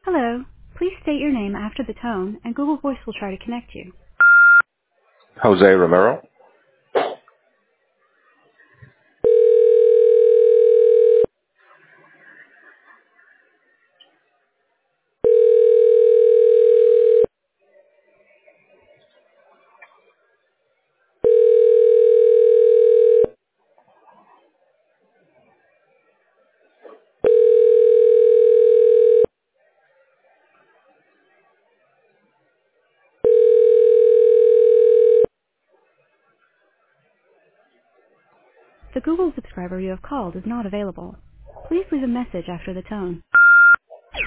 Hello. Please state your name after the tone, and Google Voice will try to connect you. Jose Romero. The Google subscriber you have called is not available. Please leave a message after the tone.